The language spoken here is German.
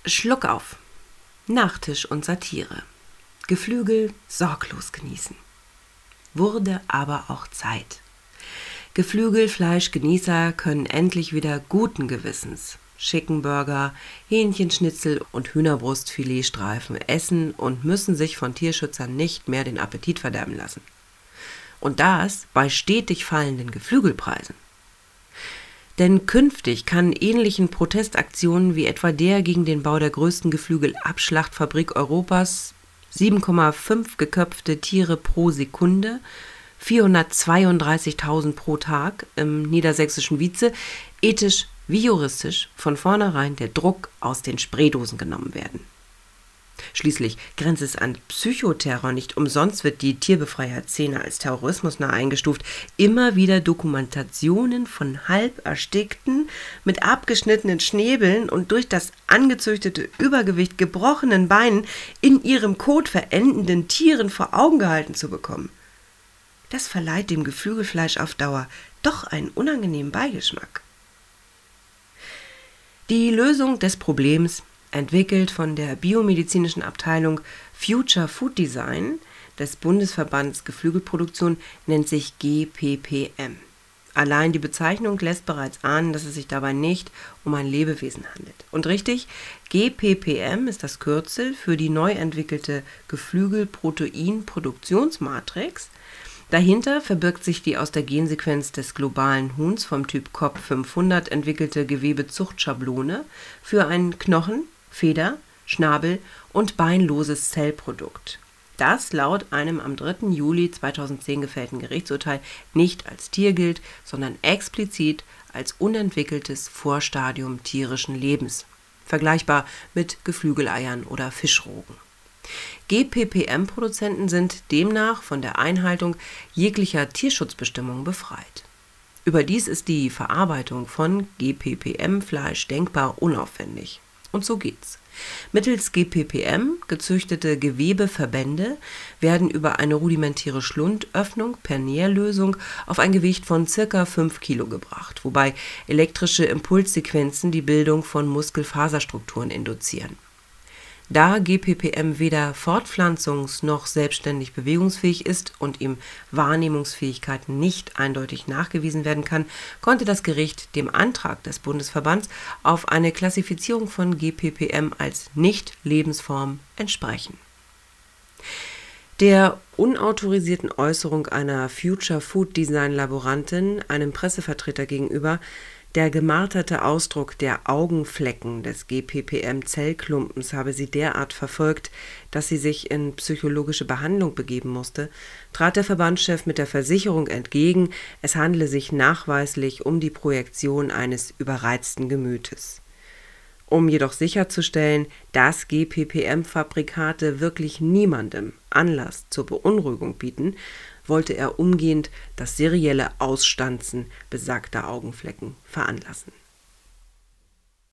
Schluck auf. Nachtisch und Satire. Geflügel sorglos genießen. Wurde aber auch Zeit. Geflügelfleischgenießer können endlich wieder guten Gewissens Chickenburger, Hähnchenschnitzel und Hühnerbrustfiletstreifen essen und müssen sich von Tierschützern nicht mehr den Appetit verderben lassen. Und das bei stetig fallenden Geflügelpreisen. Denn künftig kann ähnlichen Protestaktionen wie etwa der gegen den Bau der größten Geflügelabschlachtfabrik Europas 7,5 geköpfte Tiere pro Sekunde, 432.000 pro Tag im niedersächsischen Wietze, ethisch wie juristisch von vornherein der Druck aus den Spraydosen genommen werden. Schließlich grenzt es an Psychoterror, nicht umsonst wird die Tierbefreier-Szene als terrorismusnah eingestuft. Immer wieder Dokumentationen von halb erstickten, mit abgeschnittenen Schnäbeln und durch das angezüchtete Übergewicht gebrochenen Beinen in ihrem Kot verendenden Tieren vor Augen gehalten zu bekommen. Das verleiht dem Geflügelfleisch auf Dauer doch einen unangenehmen Beigeschmack. Die Lösung des Problems, entwickelt von der biomedizinischen Abteilung Future Food Design des Bundesverbands Geflügelproduktion, nennt sich GPPM. Allein die Bezeichnung lässt bereits ahnen, dass es sich dabei nicht um ein Lebewesen handelt. Und richtig, GPPM ist das Kürzel für die neu entwickelte Geflügelproteinproduktionsmatrix. Dahinter verbirgt sich die aus der Gensequenz des globalen Huhns vom Typ COP 500 entwickelte Gewebezuchtschablone für ein Knochen-, Feder-, Schnabel- und beinloses Zellprodukt, das laut einem am 3. Juli 2010 gefällten Gerichtsurteil nicht als Tier gilt, sondern explizit als unentwickeltes Vorstadium tierischen Lebens, vergleichbar mit Geflügeleiern oder Fischrogen. GPPM-Produzenten sind demnach von der Einhaltung jeglicher Tierschutzbestimmungen befreit. Überdies ist die Verarbeitung von GPPM-Fleisch denkbar unaufwendig. Und so geht's. Mittels GPPM gezüchtete Gewebeverbände werden über eine rudimentäre Schlundöffnung per Nährlösung auf ein Gewicht von ca. 5 Kilo gebracht, wobei elektrische Impulssequenzen die Bildung von Muskelfaserstrukturen induzieren. Da GPPM weder fortpflanzungs- noch selbstständig bewegungsfähig ist und ihm Wahrnehmungsfähigkeiten nicht eindeutig nachgewiesen werden kann, konnte das Gericht dem Antrag des Bundesverbands auf eine Klassifizierung von GPPM als Nicht-Lebensform entsprechen. Der unautorisierten Äußerung einer Future Food Design Laborantin, einem Pressevertreter gegenüber, der gemarterte Ausdruck der Augenflecken des GPPM-Zellklumpens habe sie derart verfolgt, dass sie sich in psychologische Behandlung begeben musste, trat der Verbandschef mit der Versicherung entgegen, es handele sich nachweislich um die Projektion eines überreizten Gemütes. Um jedoch sicherzustellen, dass GPPM-Fabrikate wirklich niemandem Anlass zur Beunruhigung bieten, wollte er umgehend das serielle Ausstanzen besagter Augenflecken veranlassen.